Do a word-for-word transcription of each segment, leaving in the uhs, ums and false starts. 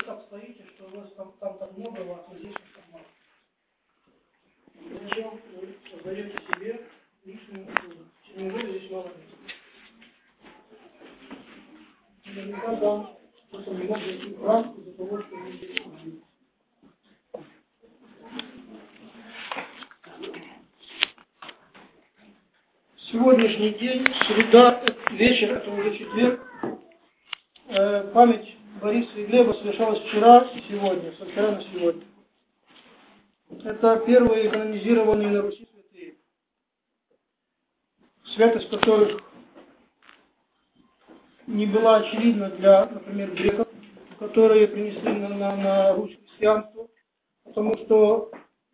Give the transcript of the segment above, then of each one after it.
так стоите, что у вас там, там так много вас, а здесь так мало? Зачем вы создаете себе лишнюю услугу? Неужели здесь мало места? Наверняка там кто-то не мог зайти в храм из-за того, что вы здесь ходили. Сегодняшний день, среда, вечер, это уже четверг. Э, память Бориса и Глеба совершалась вчера и сегодня, со вчера на сегодня. Это первые канонизированные на Руси святые, святость которых не была очевидна для, например, греков, которые принесли на, на, на Русь христианство, потому что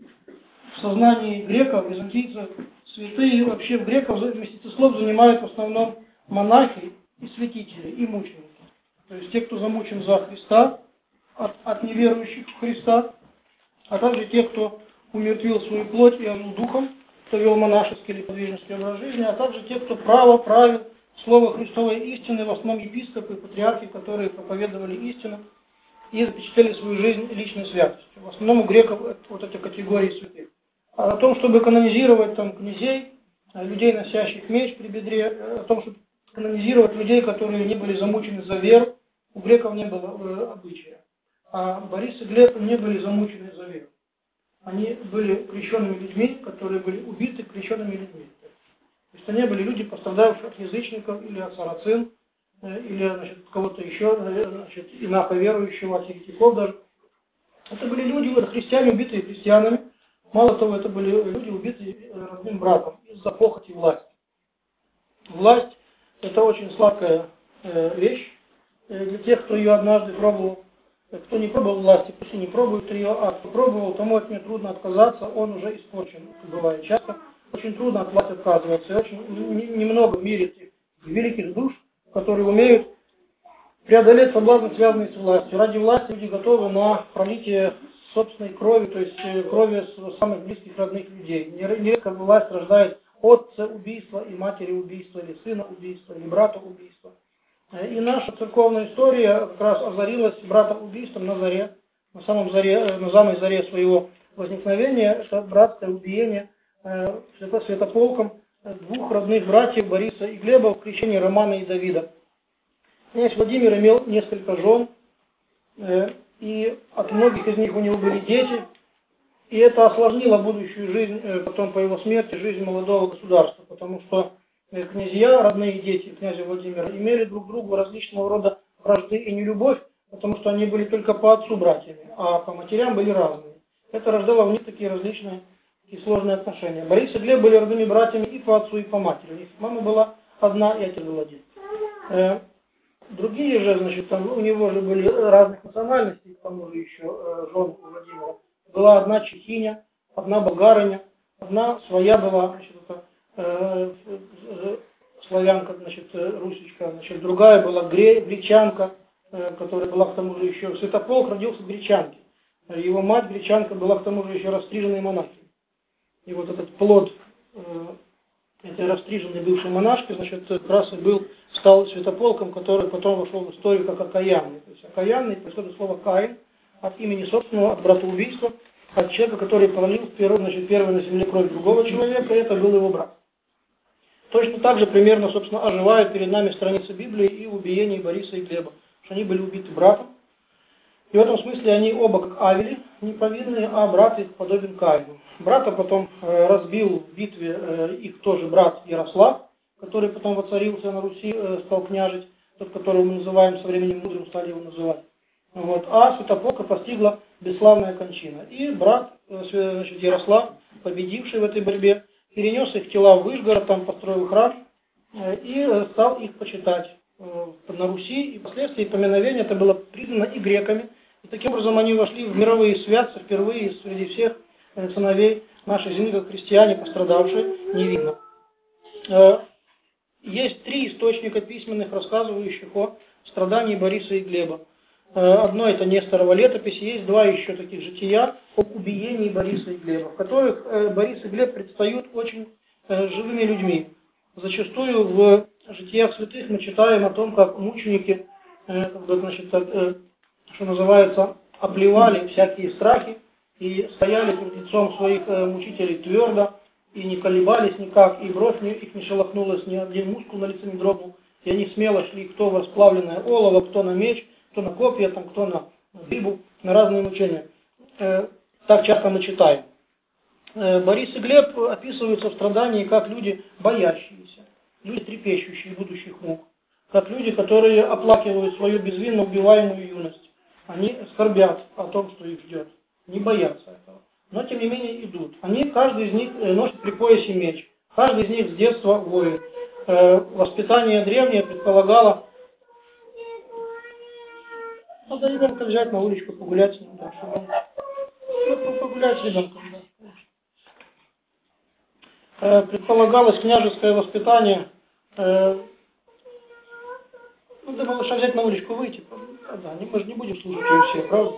в сознании греков, византийцев, святые вообще в греков вместительслов занимают в основном монахи и святители, и мученики. То есть те, кто замучен за Христа, от, от неверующих в Христа, а также те, кто умертвил свою плоть и ожил духом, кто вел монашеский или подвижнический образ жизни, а также те, кто право правил слово Христовой истины, в основном епископы, патриархи, которые проповедовали истину и запечатлели свою жизнь личной святостью. В основном у греков вот эти категории святых. А о том, чтобы канонизировать там князей, людей, носящих меч при бедре, о том, чтобы канонизировать людей, которые не были замучены за веру, у греков не было обычая. А Борис и Глеб не были замучены за веру. Они были крещенными людьми, которые были убиты крещенными людьми. То есть они были люди, пострадавшие от язычников или от сарацин, или значит, кого-то еще, значит, инаковерующего, от еретиков даже. Это были люди, христиане, убитые христианами. Мало того, это были люди, убитые родным братом из-за похоти власти. Власть – это очень сладкая э, вещь э, для тех, кто ее однажды пробовал. Кто не пробовал власти, пусть и не пробует ее, а кто пробовал, тому от нее трудно отказаться, он уже испорчен, бывает часто. Очень трудно от власти отказываться. И очень немного в мире этих великих душ, которые умеют преодолеть соблазны, связанные с властью. Ради власти люди готовы на пролитие собственной крови, то есть крови самых близких родных людей. Нередко власть рождает отца убийства и матери убийства, или сына убийства, или брата убийства. И наша церковная история как раз озарилась братоубийством на заре, на самом заре, на самой заре своего возникновения. Это братское убиение э, святополком двух родных братьев Бориса и Глеба в крещении Романа и Давида. Князь Владимир имел несколько жен, э, и от многих из них у него были дети, и это осложнило будущую жизнь, э, потом по его смерти, жизнь молодого государства, потому что князья, родные дети князя Владимира, имели друг к другу различного рода вражды и нелюбовь, потому что они были только по отцу братьями, а по матерям были разные. Это рождало в них такие различные и сложные отношения. Борис и Глеб были родными братьями и по отцу, и по матери. У них мама была одна, и отец был один. Э, другие же, значит, там, у него же были разных национальностей, к тому же еще э, жены у Владимира. Была одна чехиня, одна болгарыня, одна своя была, значит, это, славянка, значит, русичка, значит, другая была гречанка, которая была к тому же еще... Святополк родился в гречанке. Его мать, гречанка, была к тому же еще растриженной монахиней. И вот этот плод этой растриженной бывшей монашки, значит, как раз и был, стал святополком, который потом вошел в историю как окаянный. То есть окаянный происходит слово Каин от имени собственного, от братоубийства, от человека, который пролил первый, значит, первый на земле кровь другого человека, и это был его брат. Точно так же примерно, собственно, оживают перед нами страницы Библии и убиений Бориса и Глеба, что они были убиты братом. И в этом смысле они оба как Авели, не повинные, а брат их подобен Каину. Брата потом э, разбил в битве э, их тоже брат Ярослав, который потом воцарился на Руси, э, стал княжить, тот, которого мы называем со временем мудрым, стали его называть. Вот. А Святополка постигла бесславная кончина. И брат, э, значит, Ярослав, победивший в этой борьбе, перенес их тела в Выжгород, там построил храм э, и э, стал их почитать э, на Руси. И впоследствии поминовение это было признано и греками. И таким образом они вошли в мировые святцы впервые среди всех э, сыновей нашей земли, как христиане, пострадавшие невинно. Э, есть три источника письменных, рассказывающих о страдании Бориса и Глеба. Одно это Несторова летопись, есть два еще таких жития об убиении Бориса и Глеба, в которых Борис и Глеб предстают очень живыми людьми. Зачастую в житиях святых мы читаем о том, как мученики, значит, что называется, обливали всякие страхи и стояли перед лицом своих э, мучителей твердо, и не колебались никак, и бровь не, их не шелохнулась, ни один мускул на лице не дрогнул, и они смело шли кто в расплавленное олово, кто на меч, кто на копья, там, кто на рыбу, на разные мучения. Э, так часто мы читаем. Э, Борис и Глеб описываются в страдании как люди боящиеся, люди трепещущие будущих мук, как люди, которые оплакивают свою безвинно убиваемую юность. Они скорбят о том, что их ждет, не боятся этого. Но, тем не менее, идут. Они, каждый из них носит при поясе меч. Каждый из них с детства воин. Э, воспитание древнее предполагало... Надо ребенка взять на уличку, погулять с ним. Да, чтобы... ну, погулять с ребенком, да. Э, предполагалось княжеское воспитание. Э, ну, да, малыша взять на уличку, выйти. Да, мы же не будем слушать ее все, правда?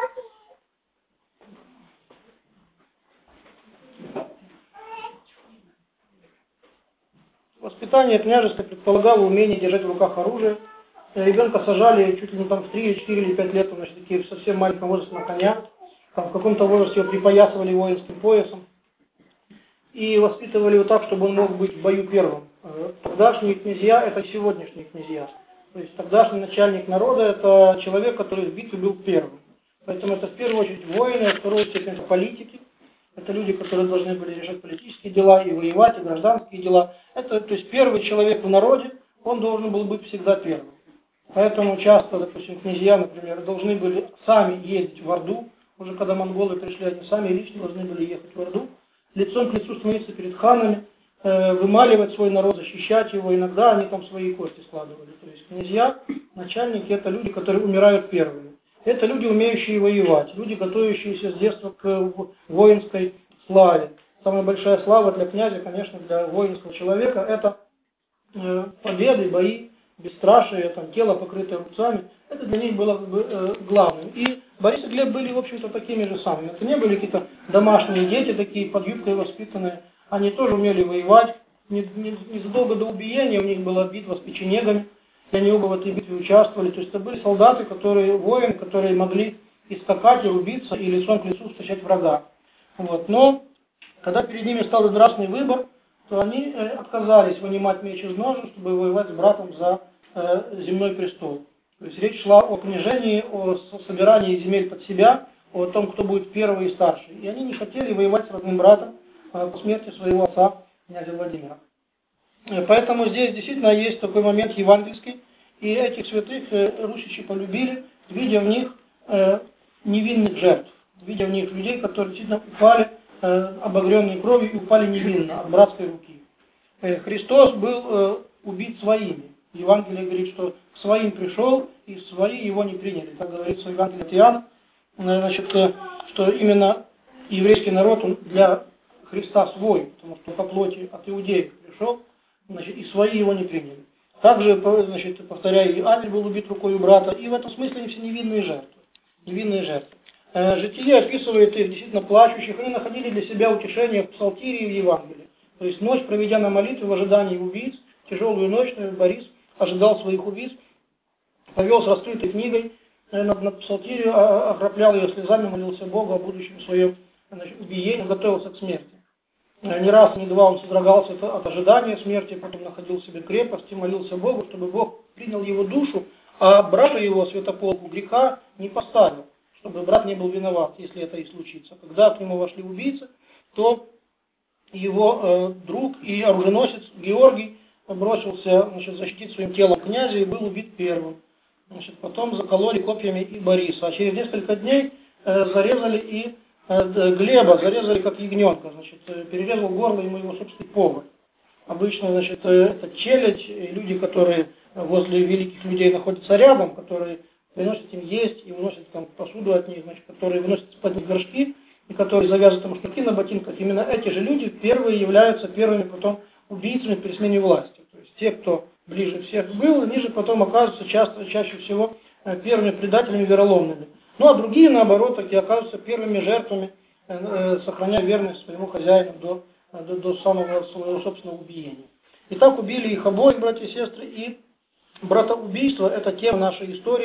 Воспитание княжеское предполагало умение держать в руках оружие. Ребенка сажали чуть ли не там в три, четыре или пять лет, значит, такие в совсем маленьком возрасте на коня. Там, в каком-то возрасте его припоясывали воинским поясом. И воспитывали его так, чтобы он мог быть в бою первым. Тогдашние князья – это сегодняшние князья. То есть тогдашний начальник народа – это человек, который в битве был первым. Поэтому это в первую очередь воины, а в вторую очередь это политики. Это люди, которые должны были решать политические дела и воевать, и гражданские дела. Это, то есть первый человек в народе, он должен был быть всегда первым. Поэтому часто, допустим, князья, например, должны были сами ездить в Орду. Уже когда монголы пришли, они сами лично должны были ехать в Орду. Лицом к лицу становиться перед ханами, э, вымаливать свой народ, защищать его. Иногда они там свои кости складывали. То есть князья, начальники – это люди, которые умирают первыми. Это люди, умеющие воевать, люди, готовящиеся с детства к воинской славе. Самая большая слава для князя, конечно, для воинского человека – это э, победы, бои, бесстрашие, там, тело, покрытое рубцами. Это для них было э, главным. И Борис и Глеб были, в общем-то, такими же самыми. Это не были какие-то домашние дети, такие под юбкой воспитанные. Они тоже умели воевать. Незадолго до убиения у них была битва с печенегами. И они оба в этой битве участвовали. То есть это были солдаты, которые, воины, которые могли и скакать, и рубиться, и лицом к лицу встречать врага. Вот. Но, когда перед ними стал нравственный выбор, то они э, отказались вынимать меч из ножен, чтобы воевать с братом за э, земной престол. То есть речь шла о княжении, о собирании земель под себя, о том, кто будет первый и старший. И они не хотели воевать с родным братом э, по смерти своего отца, князя Владимира. Поэтому здесь действительно есть такой момент евангельский, и этих святых э, русичи полюбили, видя в них э, невинных жертв, видя в них людей, которые действительно упали, э, обогренные кровью, и упали невинно от братской руки. Э, Христос был э, убит своими. Евангелие говорит, что к своим пришел, и свои его не приняли. Так говорится в Евангелии от Иоанна, э, значит, э, что именно еврейский народ он для Христа свой, потому что по плоти от иудеев пришел, значит, и свои его не приняли. Также, значит, повторяю, и Авель был убит рукой у брата, и в этом смысле они все невинные жертвы. Невинные жертвы. Э, Житие описывает их действительно плачущих, они находили для себя утешение в Псалтире и в Евангелии. То есть ночь, проведя на молитве в ожидании убийц, тяжелую ночь, Борис ожидал своих убийц, повел с раскрытой книгой э, над, над Псалтирью, окроплял ее слезами, молился Богу о будущем своем, значит, убиении, готовился к смерти. Не раз, не два он содрогался от ожидания смерти, потом находил себе крепость и молился Богу, чтобы Бог принял его душу, а брату его, Святополку, греха не поставил, чтобы брат не был виноват, если это и случится. Когда к нему вошли убийцы, то его э, друг и оруженосец Георгий бросился, значит, защитить своим телом князя и был убит первым. Значит, потом закололи копьями и Бориса, а через несколько дней э, зарезали и Глеба, зарезали как ягненка, значит, перерезал горло ему его собственный повар. Обычно, значит, это челядь, люди, которые возле великих людей находятся рядом, которые приносят им есть и уносят там посуду от них, значит, которые выносят из-под них горшки, и которые завязывают там шнурки на ботинках. Именно эти же люди первые являются первыми потом убийцами при смене власти. То есть те, кто ближе всех был, они же потом оказываются часто, чаще всего первыми предателями вероломными. Ну а другие, наоборот, таки оказываются первыми жертвами, э, сохраняя верность своему хозяину до, до, до самого своего собственного убиения. Итак, убили их обоих, братья и сестры, и братоубийство – это тема нашей истории,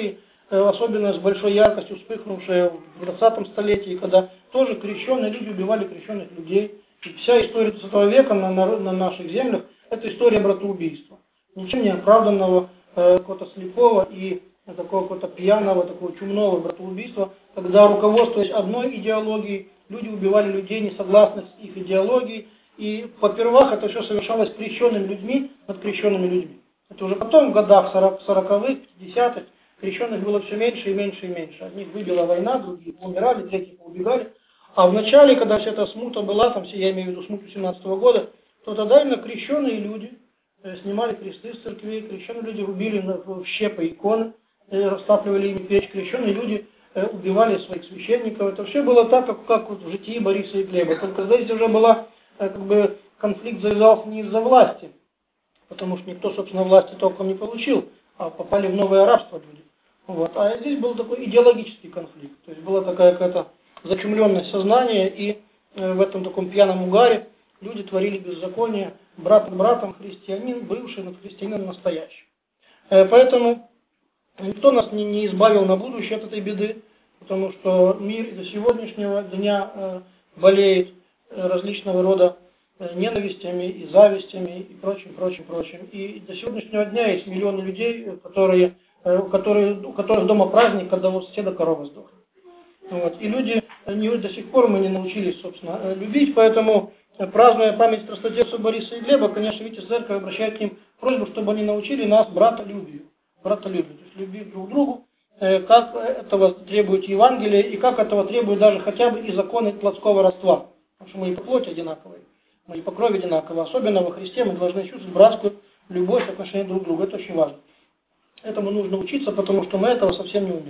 особенно с большой яркостью вспыхнувшая в двадцатом столетии, когда тоже крещенные люди убивали крещенных людей. И вся история двадцатого века на, на, на наших землях – это история братоубийства. Ничем не оправданного, э, какого-то слепого и такого какого-то пьяного, такого чумного братоубийства, когда, руководствуясь одной идеологией, люди убивали людей, не согласных с их идеологией. И, попервах, это все совершалось крещенными людьми над крещенными людьми. Это уже потом, в годах сороковых, пятидесятых, крещенных было все меньше и меньше и меньше. Одних выбила война, другие умирали, третьи поубегали. А в начале, когда вся эта смута была, там, я имею в виду смуту семнадцатого года, то тогда именно крещенные люди э, снимали кресты с церквей, крещенные люди рубили на, в щепы иконы, э, растапливали ими печь, крещенные люди э, убивали своих священников. Это все было так, как, как вот в житии Бориса и Глеба. Только здесь уже была, э, как бы, конфликт завязался не из-за власти, потому что никто, собственно, власти толком не получил, а попали в новое рабство люди. Вот. А здесь был такой идеологический конфликт. То есть была такая какая-то зачумленность сознания, и э, в этом таком пьяном угаре люди творили беззаконие, брат братом христианин, бывший над христианином настоящий. Э, поэтому никто нас не, не избавил на будущее от этой беды, потому что мир до сегодняшнего дня э, болеет э, различного рода э, ненавистями и завистями и прочим, прочим, прочим. И до сегодняшнего дня есть миллионы людей, которые, э, которые, у которых дома праздник, когда у соседа корова сдохла. Вот. И люди не, до сих пор мы не научились, собственно, любить, поэтому, празднуя память страстотерпцев Бориса и Глеба, конечно, видите, церковь обращает к ним просьбу, чтобы они научили нас братолюбию. Братолюбию, то есть любить друг другу, как этого требует Евангелие и как этого требует даже хотя бы и законы плотского родства. Потому что мы и по плоти одинаковые, мы и по крови одинаковые. Особенно во Христе мы должны чувствовать братскую любовь в отношении друг к другу. Это очень важно. Этому нужно учиться, потому что мы этого совсем не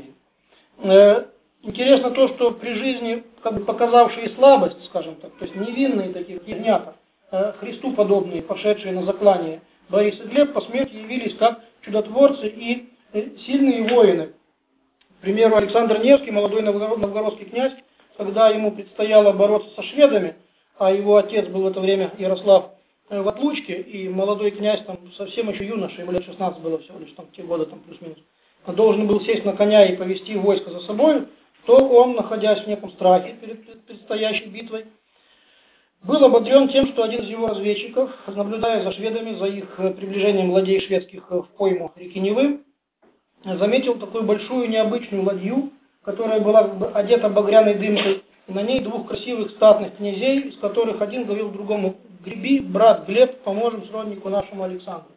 умеем. Интересно то, что при жизни, как бы показавшие слабость, скажем так, то есть невинные такие ягнята, э, Христу подобные, пошедшие на заклание Борис и Глеб, по смерти явились как чудотворцы и э, сильные воины. К примеру, Александр Невский, молодой новгородский князь, когда ему предстояло бороться со шведами, а его отец был в это время Ярослав э, в отлучке, и молодой князь, там совсем еще юноша, ему лет шестнадцать было всего лишь, там, те годы, там, плюс-минус, должен был сесть на коня и повести войско за собой, то он, находясь в неком страхе перед предстоящей битвой, был ободрен тем, что один из его разведчиков, наблюдая за шведами, за их приближением ладей шведских в пойму реки Невы, заметил такую большую необычную ладью, которая была одета багряной дымкой, и на ней двух красивых статных князей, из которых один говорил другому: «Греби, брат Глеб, поможем сроднику нашему Александру».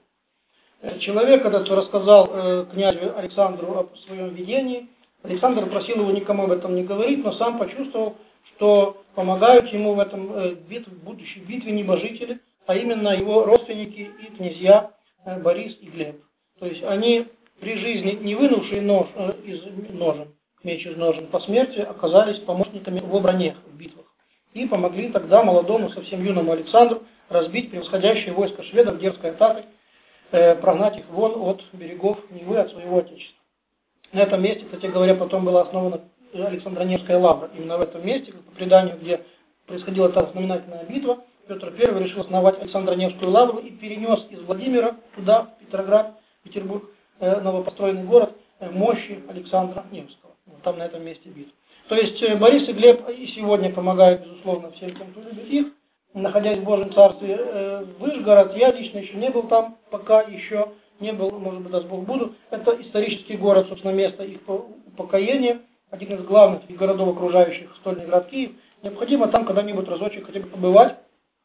Человек этот рассказал э, князю Александру о своем видении. Александр просил его никому об этом не говорить, но сам почувствовал, что помогают ему в этом э, битв, в будущей битве небожители, а именно его родственники и князья э, Борис и Глеб. То есть они при жизни, не вынувшие нож, э, из ножен, меч из ножен, по смерти оказались помощниками в обороне в битвах. И помогли тогда молодому, совсем юному Александру разбить превосходящее войско шведов дерзкой атакой, э, прогнать их вон от берегов Невы, от своего отечества. На этом месте, кстати говоря, потом была основана Александро-Невская лавра. Именно в этом месте, по преданию, где происходила та знаменательная битва, Петр Первый решил основать Александро-Невскую лавру и перенес из Владимира туда, в Петроград, Петербург, э, новопостроенный город, э, мощи Александра Невского. Вот там на этом месте битва. То есть э, Борис и Глеб и сегодня помогают, безусловно, всем тем, кто любит их, находясь в Божьем Царстве. Э, Вышгород, я лично еще не был там, пока еще не был, может быть, даст Бог, буду. Это исторический город, собственно, место их упокоения, один из главных городов, окружающих стольный град Киев. Необходимо там когда-нибудь разочек хотя бы побывать,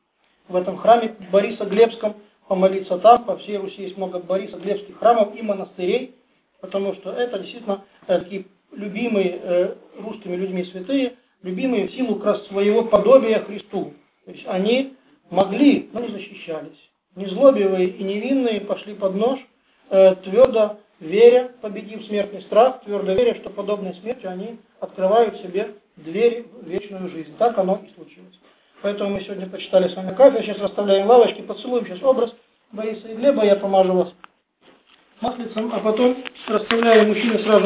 в этом храме Бориса-Глебском, помолиться там. По всей Руси есть много Бориса-Глебских храмов и монастырей, потому что это действительно такие любимые э, русскими людьми святые, любимые в силу как раз своего подобия Христу. То есть они могли, но не защищались. Незлобивые и невинные пошли под нож, э, твердо веря, победив смертный страх, твердо веря, что подобной смерти они открывают себе двери в вечную жизнь. Так оно и случилось. Поэтому мы сегодня почитали с вами кафедру, сейчас расставляем лавочки, поцелуем сейчас образ Бориса и Глеба, я помажу вас маслицем, а потом расставляем мужчины сразу.